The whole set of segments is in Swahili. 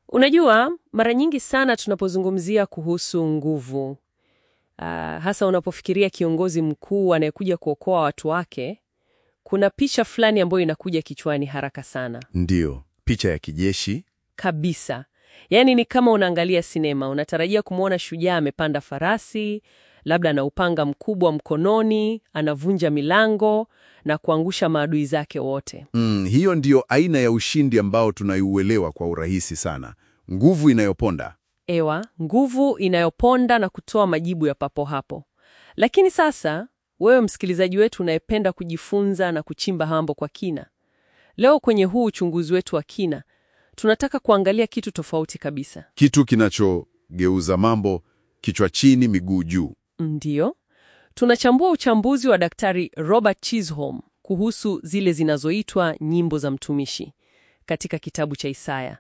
Unajua, mara nyingi sana tunapozungumzia kuhusu nguvu, hasa unapofikiria kiongozi mkuu anayekuja kuokoa watu wake, kuna picha fulani ambayo inakuja kichwani haraka sana. Ndiyo, picha ya kijeshi. Kabisa. Yaani ni kama unaangalia sinema, unatarajia kumwona shujaa amepanda farasi, labda ana upanga mkubwa mkononi, anavunja milango na kuangusha maadui zake wote. Hiyo ndiyo aina ya ushindi ambao tunaiuelewa kwa urahisi sana. Nguvu inayoponda. Ewa, nguvu inayoponda na kutoa majibu ya papo hapo. Lakini sasa, wewe msikilizaji wetu unayependa kujifunza na kuchimba mambo kwa kina. Leo kwenye huu uchunguzi wetu wa kina, tunataka kuangalia kitu tofauti kabisa. Kitu kinachogeuza mambo kichwa chini miguu juu. Ndiyo. Tunachambua uchambuzi wa Daktari Robert Chisholm kuhusu zile zinazoitwa nyimbo za mtumishi katika kitabu cha Isaya.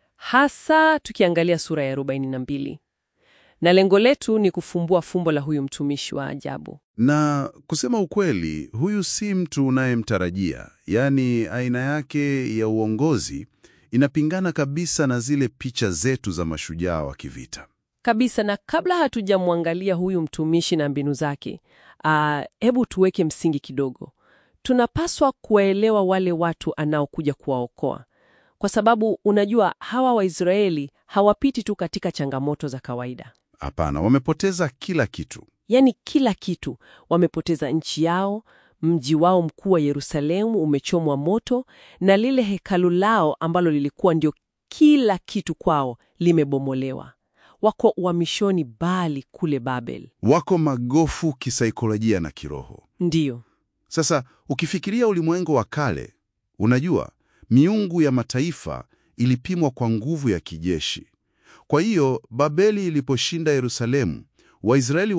Hasa tukiangalia sura ya 42. Na lengo letu ni kufumbua fumbo la huyu mtumishi wa ajabu. Na kusema ukweli, huyu si mtu unayemtarajia. Yaani aina yake ya uongozi inapingana kabisa na zile picha zetu za mashujaa wa kivita. Kabisa, na kabla hatujamwangalia huyu mtumishi na mbinu zake, hebu tuweke msingi kidogo. Tunapaswa kuwaelewa wale watu anaokuja kuwaokoa. Kwa sababu unajua hawa Waisraeli hawapiti tu katika changamoto za kawaida. Hapana, wamepoteza kila kitu. Yaani kila kitu. Wamepoteza nchi yao, mji wao mkuu wa Yerusalemu umechomwa moto, na lile hekalu lao ambalo lilikuwa ndio kila kitu kwao limebomolewa. Wako uhamishoni Bali kule Babel. Wako magofu kisaikolojia na kiroho. Ndiyo. Sasa ukifikiria ulimwengu wa kale, unajua miungu ya mataifa ilipimwa kwa nguvu ya kijeshi. Kwa hiyo Babeli iliposhinda Yerusalemu, Waisraeli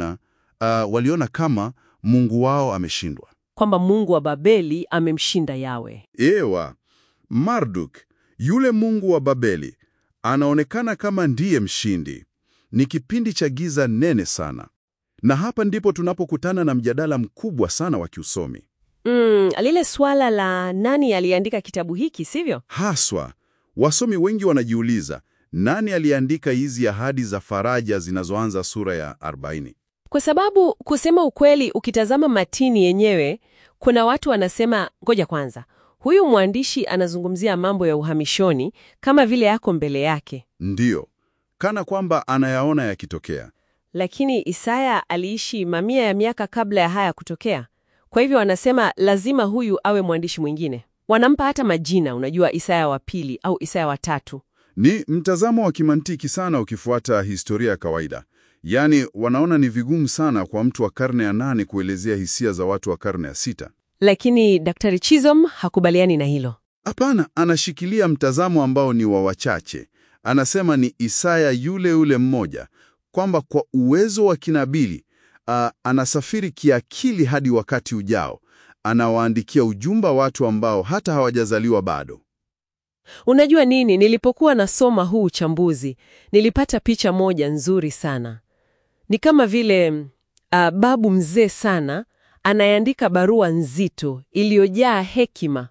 waliona kama Mungu wao ameshindwa. Kwamba Mungu wa Babeli amemshinda Yawe. Ewa, Marduk, yule mungu wa Babeli, anaonekana kama ndiye mshindi. Ni kipindi cha giza nene sana. Na hapa ndipo tunapokutana na mjadala mkubwa sana wa kiusomi. Lile swala la nani aliandika kitabu hiki, sivyo? Haswa, wasomi wengi wanajiuliza, nani aliandika hizi ahadi za faraja zinazoanza sura ya 40? Kwa sababu kusema ukweli, ukitazama matini yenyewe, kuna watu wanasema, ngoja kwanza, huyu mwandishi anazungumzia mambo ya uhamishoni kama vile yako mbele yake. Ndiyo, kana kwamba anayaona yakitokea. Lakini Isaya aliishi mamia ya miaka kabla ya haya kutokea. Kwa hivyo wanasema lazima huyu awe mwandishi mwingine. Wanampa hata majina, unajua, Isaya wa pili au Isaya wa tatu. Ni mtazamo wa kimantiki sana ukifuata historia ya kawaida. Yaani wanaona ni vigumu sana kwa mtu wa karne ya 8 kuelezea hisia za watu wa karne ya 6. Lakini Daktari Chisholm hakubaliani na hilo. Hapana, anashikilia mtazamo ambao ni wa wachache. Anasema ni Isaya yule mmoja, kwamba kwa uwezo wa kinabii anasafiri kiakili hadi wakati ujao. Anawaandikia ujumbe watu ambao hata hawajazaliwa bado. Unajua nini, nilipokuwa nasoma huu uchambuzi, nilipata picha moja nzuri sana. Ni kama vile babu mzee sana anayeandika barua nzito iliyojaa hekima.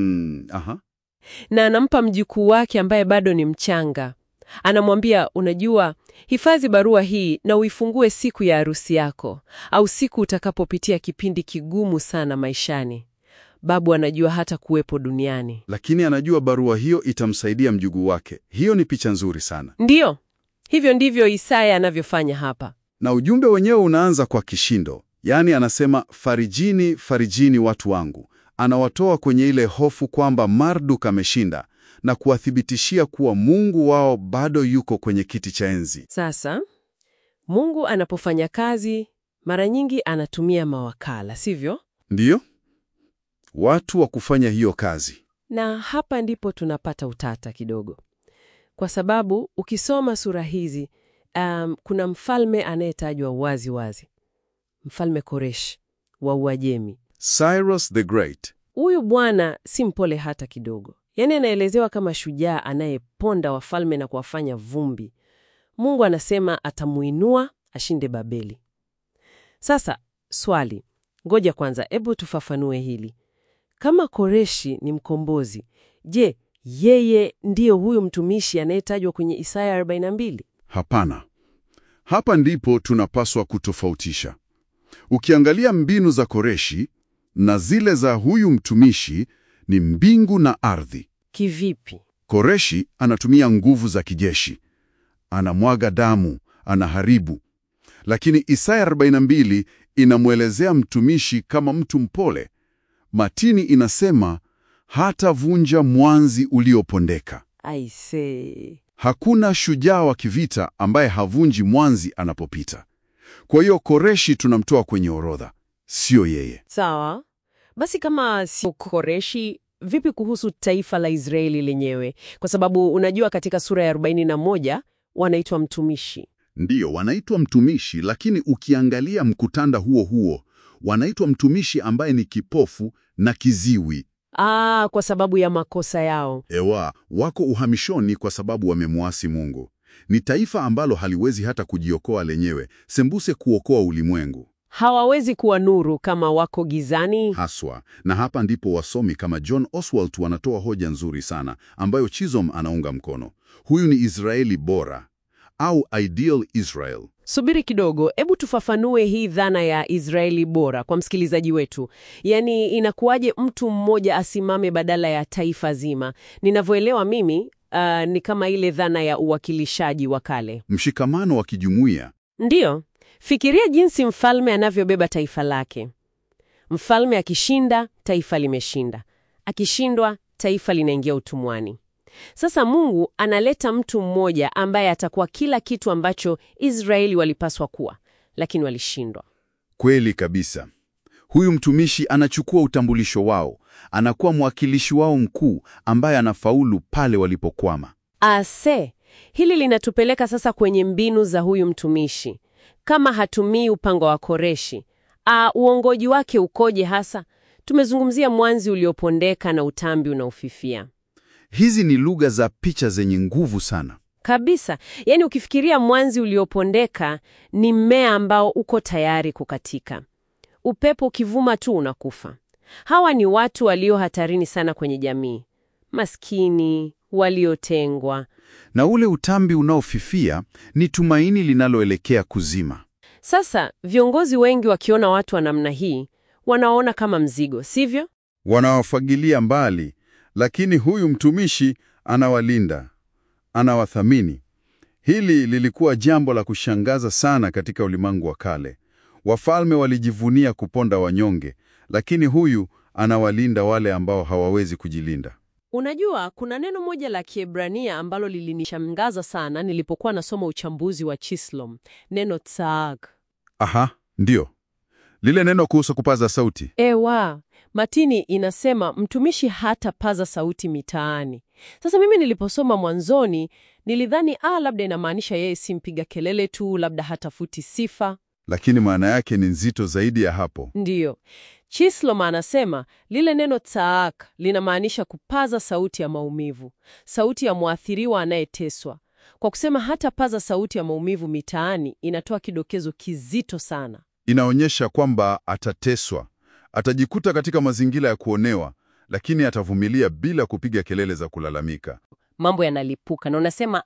Na anampa mjukuu wake ambaye bado ni mchanga. Anamwambia, unajua, hifadhi barua hii na uifungue siku ya harusi yako, au siku utakapopitia kipindi kigumu sana maishani. Babu anajua hata kuwepo duniani, lakini anajua barua hiyo itamsaidia mjukuu wake. Hiyo ni picha nzuri sana. Ndiyo, hivyo ndivyo Isaya anavyofanya hapa. Na ujumbe wenyewe unaanza kwa kishindo. Yaani anasema, farijini, farijini watu wangu. Anawatoa kwenye ile hofu kwamba Marduk ameshinda na kuwathibitishia kuwa Mungu wao bado yuko kwenye kiti cha enzi. Sasa, Mungu anapofanya kazi, mara nyingi anatumia mawakala, sivyo? Ndiyo, watu wa kufanya hiyo kazi. Na hapa ndipo tunapata utata kidogo. Kwa sababu ukisoma sura hizi, kuna mfalme anayetajwa wazi wazi. Mfalme Koresh wa Uajemi. Cyrus the Great. Huyu bwana si mpole hata kidogo. Yaani anaelezewa kama shujaa anayeponda wafalme na kuwafanya vumbi. Mungu anasema atamuinua ashinde Babeli. Sasa, swali. Ngoja kwanza, hebu tufafanue hili. Kama Koreshi ni mkombozi, je, Yeye ndiyo huyu mtumishi anayetajwa kwenye Isaya 42? Hapana. Hapa ndipo tunapaswa kutofautisha. Ukiangalia mbinu za Koreshi na zile za huyu mtumishi ni mbingu na ardhi. Kivipi? Koreshi anatumia nguvu za kijeshi, anamwaga damu, anaharibu. Lakini Isaya 42 inamwelezea mtumishi kama mtu mpole. Matini inasema hatavunja mwanzi uliopondeka. I see. Hakuna shujaa wa kivita ambaye havunji mwanzi anapopita. Kwa hiyo Koreshi tunamtoa kwenye orodha, sio yeye. Sawa. Basi kama sio Koreshi, vipi kuhusu taifa la Israeli lenyewe? Kwa sababu unajua katika sura ya 41 wanaitwa mtumishi. Ndiyo, wanaitwa mtumishi, lakini ukiangalia mkutanda huo huo, wanaitwa mtumishi ambaye ni kipofu na kiziwi. Kwa sababu ya makosa yao. Ewa, wako uhamishoni kwa sababu wamemwasi Mungu. Ni taifa ambalo haliwezi hata kujiokoa lenyewe, sembuse kuokoa ulimwengu. Hawawezi kuwa nuru kama wako gizani. Haswa, na hapa ndipo wasomi kama John Oswald wanatoa hoja nzuri sana, ambayo Chisholm anaunga mkono. Huyu ni Israeli bora, au ideal Israel. Subiri kidogo, hebu tufafanue hii dhana ya Israeli bora kwa msikilizaji wetu. Yaani inakuwaje mtu mmoja asimame badala ya taifa zima? Ninavyoelewa mimi, ni kama ile dhana ya uwakilishaji wa kale. Mshikamano wa kijumuiya. Ndiyo. Fikiria jinsi mfalme anavyobeba taifa lake. Mfalme akishinda, taifa limeshinda. Akishindwa, taifa linaingia utumwani. Sasa Mungu analeta mtu mmoja ambaye atakuwa kila kitu ambacho Israeli walipaswa kuwa, lakini walishindwa. Kweli kabisa. Huyu mtumishi anachukua utambulisho wao, anakuwa mwakilishi wao mkuu ambaye anafaulu pale walipokwama. Hili linatupeleka sasa kwenye mbinu za huyu mtumishi. Kama hatumii upanga wa Koreshi, uongoji wake ukoje hasa? Tumezungumzia mwanzi uliopondeka na utambi unaofifia. Hizi ni lugha za picha zenye nguvu sana. Kabisa. Yaani ukifikiria mwanzi uliopondeka ni mmea ambao uko tayari kukatika. Upepo ukivuma tu unakufa. Hawa ni watu walio hatarini sana kwenye jamii. Maskini, waliotengwa. Na ule utambi unaofifia ni tumaini linaloelekea kuzima. Sasa, viongozi wengi wakiona watu wa namna hii, wanaona kama mzigo, sivyo? Wanawafagilia mbali, lakini huyu mtumishi anawalinda, anawathamini. Hili lilikuwa jambo la kushangaza sana katika ulimwengu wa kale. Wafalme walijivunia kuponda wanyonge, lakini huyu anawalinda wale ambao hawawezi kujilinda. Unajua, kuna neno moja la Kiebrania ambalo lilinishangaza sana nilipokuwa nasoma uchambuzi wa Chisholm. Neno tsaag. Aha, ndio. Lile neno kuhusu kupaza sauti. Matini inasema mtumishi hata paza sauti mitaani. Sasa mimi niliposoma mwanzoni, nilidhani labda inamaanisha yeye si mpiga kelele tu, labda hatafuti sifa. Lakini maana yake ni nzito zaidi ya hapo. Ndiyo. Chisholm anasema lile neno tsaak linamaanisha kupaza sauti ya maumivu, sauti ya mwathiriwa anayeteswa. Kwa kusema hata paza sauti ya maumivu mitaani, inatoa kidokezo kizito sana. Inaonyesha kwamba atateswa, atajikuta katika mazingira ya kuonewa, lakini atavumilia bila kupiga kelele za kulalamika. Mambo yanalipuka na unasema,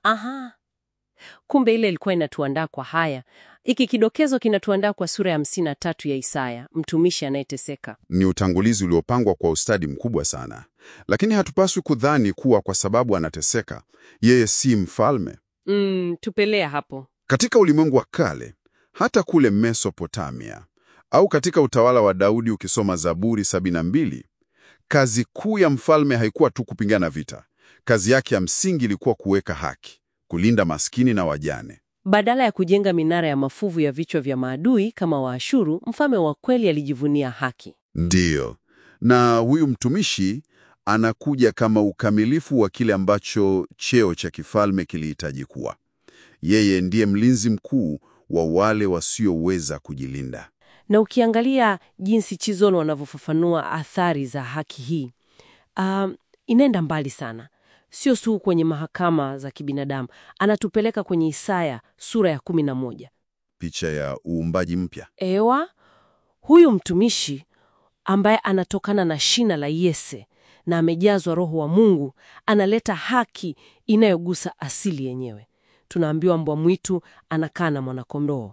kumbe ile ilikuwa inatuandaa kwa haya. Iki kidokezo kinatuandaa kwa sura ya 53 ya Isaya, mtumishi anayeteseka. Ni utangulizi uliopangwa kwa ustadi mkubwa sana. Lakini hatupaswi kudhani kuwa kwa sababu anateseka, yeye si mfalme. Tupelea hapo. Katika ulimwengu wa kale, hata kule Mesopotamia, au katika utawala wa Daudi ukisoma Zaburi 72, kazi kuu ya mfalme haikuwa tu kupigana vita. Kazi yake ya msingi ilikuwa kuweka haki, kulinda maskini na wajane. Badala ya kujenga minara ya mafuvu ya vichwa vya maadui kama Waashuru, mfalme wa kweli alijivunia haki. Ndiyo. Na huyu mtumishi anakuja kama ukamilifu wa kile ambacho cheo cha kifalme kilihitaji kuwa. Yeye ndiye mlinzi mkuu wa wale wasioweza kujilinda. Na ukiangalia jinsi Chisholm wanavyofafanua athari za haki hii, inaenda mbali sana. Sio tu kwenye mahakama za kibinadamu, anatupeleka kwenye Isaya sura ya 11. Picha ya uumbaji mpya. Huyu mtumishi ambaye anatokana na shina la Yese na amejazwa Roho wa Mungu, analeta haki inayogusa asili yenyewe. Tunaambiwa mbwa mwitu anakaa na mwanakondoo.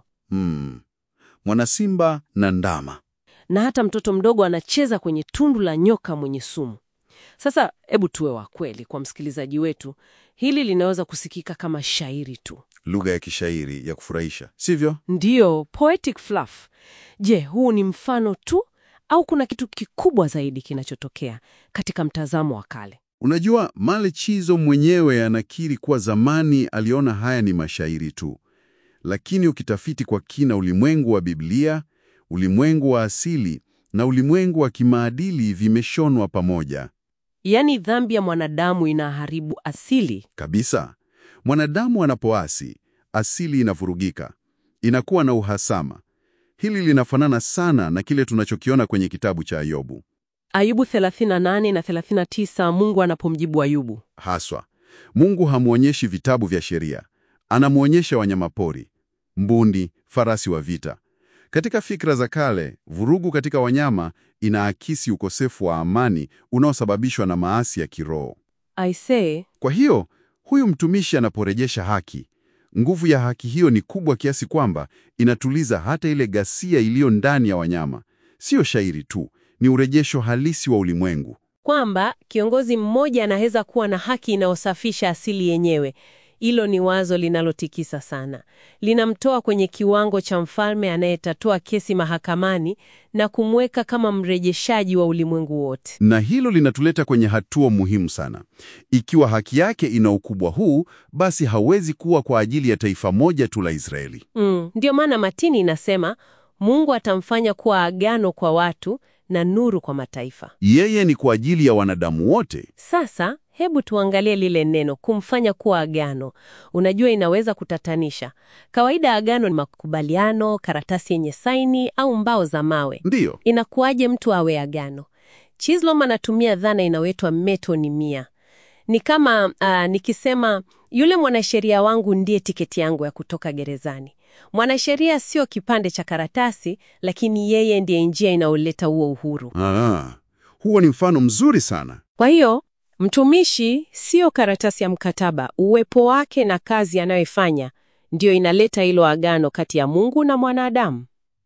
Mwanasimba na ndama. Na hata mtoto mdogo anacheza kwenye tundu la nyoka mwenye sumu. Sasa hebu tuwe wa kweli kwa msikilizaji wetu. Hili linaweza kusikika kama shairi tu. Lugha ya kishairi ya kufurahisha, sivyo? Ndiyo, poetic fluff. Je, huu ni mfano tu au kuna kitu kikubwa zaidi kinachotokea katika mtazamo wa kale? Unajua, Male Chizo mwenyewe anakiri kuwa zamani aliona haya ni mashairi tu. Lakini ukitafiti kwa kina ulimwengu wa Biblia, ulimwengu wa asili na ulimwengu wa kimaadili vimeshonwa pamoja. Yaani dhambi ya mwanadamu inaharibu asili. Kabisa. Mwanadamu anapoasi, asili inavurugika. Inakuwa na uhasama. Hili linafanana sana na kile tunachokiona kwenye kitabu cha Ayubu. Ayubu 38 na 39, Mungu anapomjibu Ayubu. Haswa. Mungu hamuonyeshi vitabu vya sheria. Anamuonyesha wanyamapori, mbundi, farasi wa vita. Katika fikra za kale, vurugu katika wanyama inaakisi ukosefu wa amani unaosababishwa na maasi ya kiroho. I say, Kwa hiyo, huyu mtumishi anaporejesha haki, nguvu ya haki hiyo ni kubwa kiasi kwamba inatuliza hata ile ghasia iliyo ndani ya wanyama. Sio shairi tu, ni urejesho halisi wa ulimwengu. kwamba kiongozi mmoja anaweza kuwa na haki inayosafisha asili yenyewe. Hilo ni wazo linalotikisa sana. Linamtoa kwenye kiwango cha mfalme anayetatua kesi mahakamani na kumweka kama mrejeshaji wa ulimwengu wote. Na hilo linatuleta kwenye hatua muhimu sana. Ikiwa haki yake ina ukubwa huu, basi hawezi kuwa kwa ajili ya taifa moja tu la Israeli. Ndio maana Matini inasema Mungu atamfanya kuwa agano kwa watu na nuru kwa mataifa. Yeye ni kwa ajili ya wanadamu wote. Sasa hebu tuangalie lile neno kumfanya kuwa agano. Unajua, inaweza kutatanisha. Kawaida agano ni makubaliano, karatasi yenye saini au mbao za mawe. Ndiyo. Inakuwaje mtu awe agano? Chisholm anatumia dhana inayoitwa metonimia. Ni kama nikisema yule mwanasheria wangu ndiye tiketi yangu ya kutoka gerezani. Mwanasheria sio kipande cha karatasi, lakini yeye ndiye njia inayoleta huo uhuru. Huo ni mfano mzuri sana. Kwa hiyo, mtumishi sio karatasi ya mkataba. Uwepo wake na kazi anayoifanya ndio inaleta hilo agano kati ya Mungu na mwanadamu.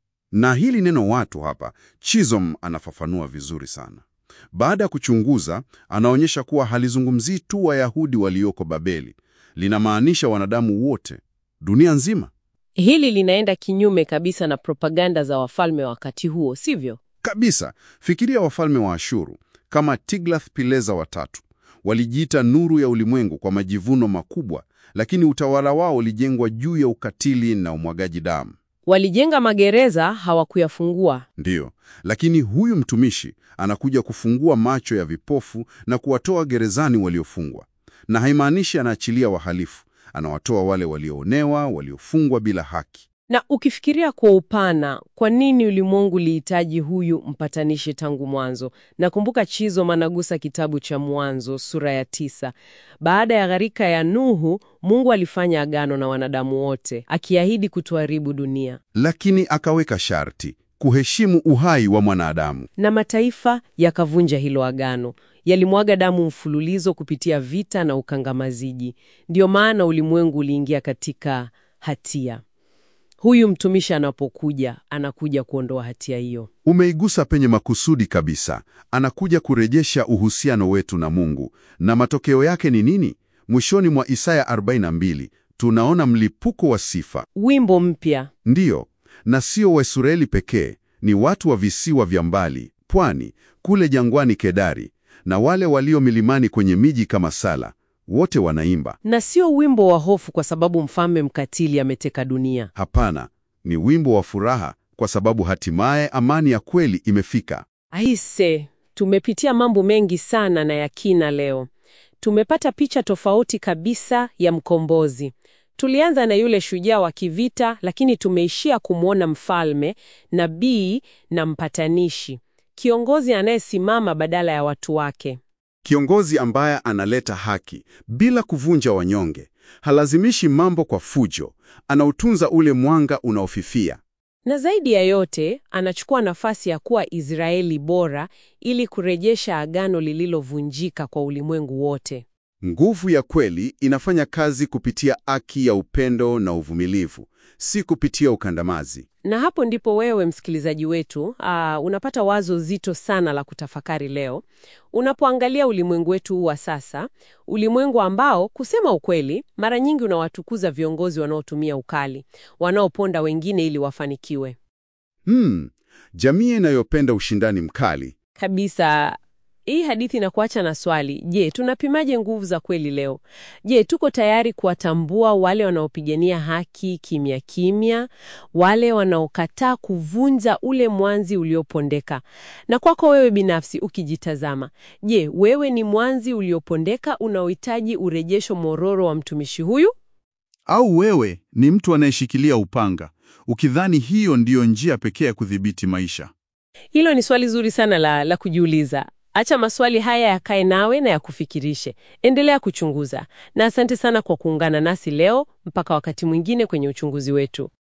Na hili neno watu hapa, Chisholm anafafanua vizuri sana. Baada ya kuchunguza, anaonyesha kuwa halizungumzii tu Wayahudi walioko Babeli. Linamaanisha wanadamu wote, dunia nzima. Hili linaenda kinyume kabisa na propaganda za wafalme wakati huo, sivyo? Kabisa. Fikiria wafalme wa Ashuru kama Tiglath-Pilesa watatu. Walijiita nuru ya ulimwengu kwa majivuno makubwa, lakini utawala wao ulijengwa juu ya ukatili na umwagaji damu. Walijenga magereza, hawakuyafungua. Ndiyo, lakini huyu mtumishi anakuja kufungua macho ya vipofu na kuwatoa gerezani waliofungwa. Na haimaanishi anaachilia wahalifu, anawatoa wale walioonewa, waliofungwa bila haki. Na ukifikiria kwa upana, kwa nini ulimwengu lihitaji huyu mpatanishi tangu mwanzo? Nakumbuka Chisholm anagusa kitabu cha Mwanzo sura ya 9. Baada ya gharika ya Nuhu, Mungu alifanya agano na wanadamu wote, akiahidi kutoharibu dunia. Lakini akaweka sharti, kuheshimu uhai wa mwanadamu. Na mataifa yakavunja hilo agano. Yalimwaga damu mfululizo kupitia vita na ukangamaziji. Ndio maana ulimwengu uliingia katika hatia. Huyu mtumishi anapokuja, anakuja kuondoa hatia hiyo. Umeigusa penye makusudi kabisa. Anakuja kurejesha uhusiano wetu na Mungu. Na matokeo yake ni nini? Mwishoni mwa Isaya 42, tunaona mlipuko wa sifa. Wimbo mpya. Ndiyo, na sio Waisraeli pekee, ni watu wa visiwa vya mbali, pwani, kule jangwani Kedari, na wale walio milimani kwenye miji kama Sala. Wote wanaimba. Na sio wimbo wa hofu kwa sababu mfalme mkatili ameteka dunia. Hapana, ni wimbo wa furaha kwa sababu hatimaye amani ya kweli imefika. Aise, tumepitia mambo mengi sana na ya kina leo. Tumepata picha tofauti kabisa ya mkombozi. Tulianza na yule shujaa wa kivita, lakini tumeishia kumwona mfalme, nabii na mpatanishi. Kiongozi anayesimama badala ya watu wake. Kiongozi ambaye analeta haki bila kuvunja wanyonge. Halazimishi mambo kwa fujo. Anautunza ule mwanga unaofifia. Na zaidi ya yote, anachukua nafasi ya kuwa Israeli bora ili kurejesha agano lililovunjika kwa ulimwengu wote. Nguvu ya kweli inafanya kazi kupitia haki ya upendo na uvumilivu, si kupitia ukandamizaji. Na hapo ndipo wewe msikilizaji wetu, unapata wazo zito sana la kutafakari leo. Unapoangalia ulimwengu wetu wa sasa, ulimwengu ambao kusema ukweli, mara nyingi unawatukuza viongozi wanaotumia ukali, wanaoponda wengine ili wafanikiwe. Jamii inayopenda ushindani mkali. Kabisa. Hii hadithi inakuacha na swali. Je, tunapimaje nguvu za kweli leo? Je, tuko tayari kuwatambua wale wanaopigania haki kimya kimya, wale wanaokataa kuvunja ule mwanzi uliopondeka? Na kwako wewe binafsi ukijitazama, je, wewe ni mwanzi uliopondeka unaohitaji urejesho mororo wa mtumishi huyu? Au wewe ni mtu anayeshikilia upanga, ukidhani hiyo ndiyo njia pekee ya kudhibiti maisha? Hilo ni swali zuri sana la kujiuliza. Acha maswali haya yakae nawe na yakufikirishe. Endelea kuchunguza. Na asante sana kwa kuungana nasi leo. Mpaka wakati mwingine kwenye uchunguzi wetu.